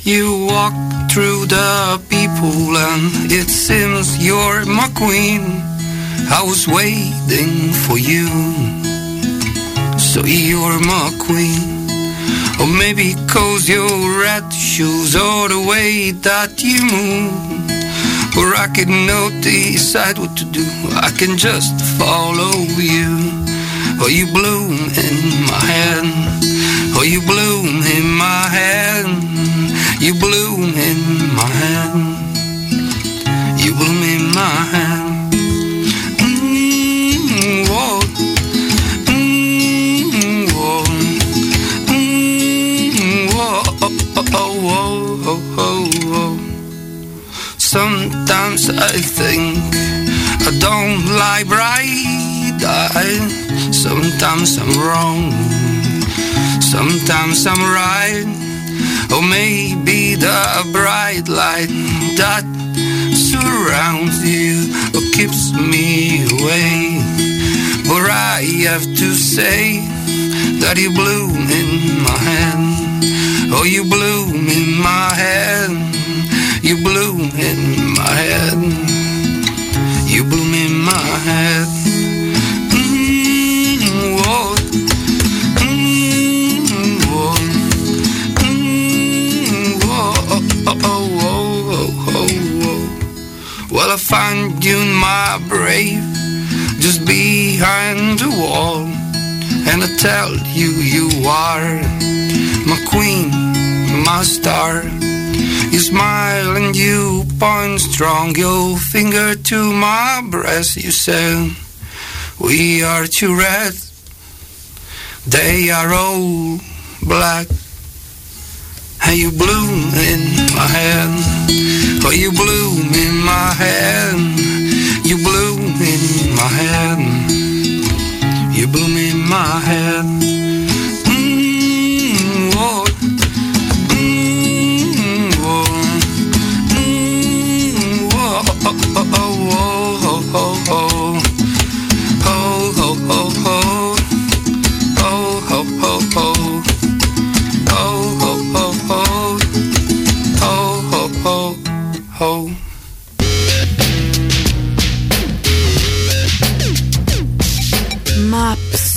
You walk through the people and it seems you're my queen. I was waiting for you, so you're my queen. Or maybe 'cause your red shoes or the way that you move. Or I cannot decide what to do, I can just follow you. Or you bloom in my head, or you bloom in my head. You bloom in my head, you bloom in my head. Whoa. Whoa. Whoa. Whoa. Sometimes I think I don't lie bright eyed. Sometimes I'm wrong, sometimes I'm right. Or maybe the bright light that surrounds you or keeps me away. But I have to say that you bloom in my head. Oh, you bloom in my head. You bloom in my head. You bloom in my head. Whoa. Whoa. Whoa. Well, I find you in my brave, just behind the wall, and I tell you you are my queen, my star. You smile and you point strong your finger to my breast. You said we are too red, they are all black. And you bloom in my head, oh, you bloom in my head. You bloom in my head, you bloom in my head. Whoa. Whoa. Maps